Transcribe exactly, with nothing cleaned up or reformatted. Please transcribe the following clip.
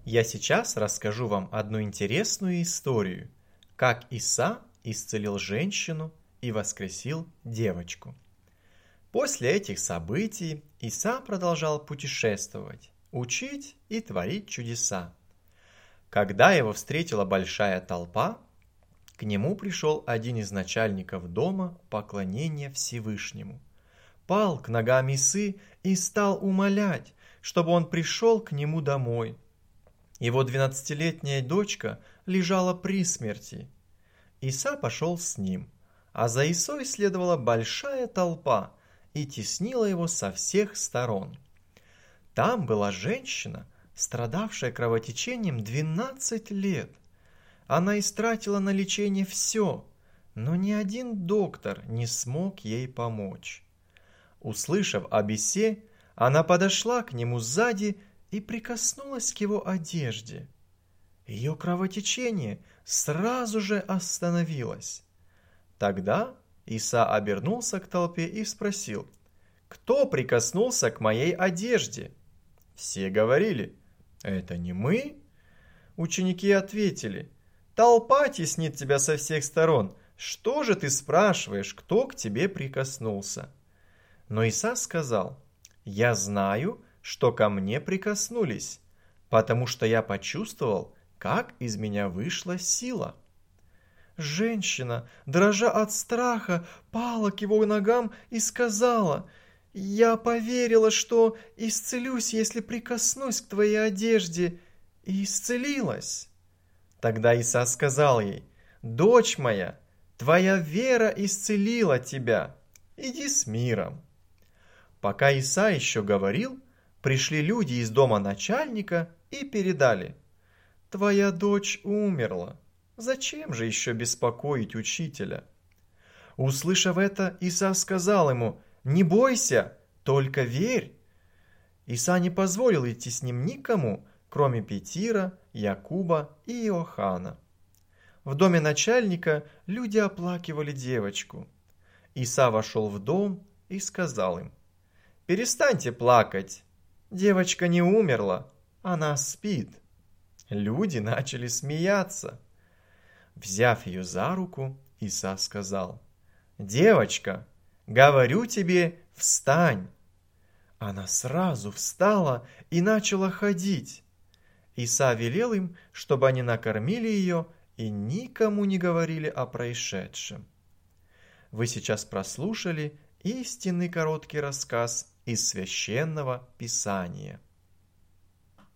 Я сейчас расскажу вам одну интересную историю, как Иса исцелил женщину и воскресил девочку. После этих событий Иса продолжал путешествовать, учить и творить чудеса. Когда его встретила большая толпа, к нему пришел один из начальников дома поклонения Всевышнему, пал к ногам Исы и стал умолять, чтобы он пришел к нему домой. Его двенадцатилетняя дочка лежала при смерти. Иса пошел с ним, а за Исой следовала большая толпа и теснила его со всех сторон. Там была женщина, страдавшая кровотечением двенадцать лет. Она истратила на лечение все, но ни один доктор не смог ей помочь. Услышав об Исе, она подошла к нему сзади и прикоснулась к его одежде. Ее кровотечение сразу же остановилось. Тогда Иса обернулся к толпе и спросил: «Кто прикоснулся к моей одежде?» Все говорили: «Это не мы». Ученики ответили: «Толпа теснит тебя со всех сторон. Что же ты спрашиваешь, кто к тебе прикоснулся?» Но Иса сказал: «Я знаю, что ко мне прикоснулись, потому что я почувствовал, как из меня вышла сила». Женщина, дрожа от страха, пала к его ногам и сказала: «Я поверила, что исцелюсь, если прикоснусь к твоей одежде», и исцелилась. Тогда Иса сказал ей: «Дочь моя, твоя вера исцелила тебя. Иди с миром». Пока Иса еще говорил, пришли люди из дома начальника и передали: «Твоя дочь умерла. Зачем же еще беспокоить учителя?» Услышав это, Иса сказал ему: «Не бойся, только верь». Иса не позволил идти с ним никому, кроме Петира, Якуба и Иохана. В доме начальника люди оплакивали девочку. Иса вошел в дом и сказал им: «Перестаньте плакать. Девочка не умерла, она спит». Люди начали смеяться. Взяв ее за руку, Иса сказал: «Девочка, говорю тебе, встань». Она сразу встала и начала ходить. Иса велел им, чтобы они накормили ее и никому не говорили о происшедшем. Вы сейчас прослушали истинный короткий рассказ из Священного Писания.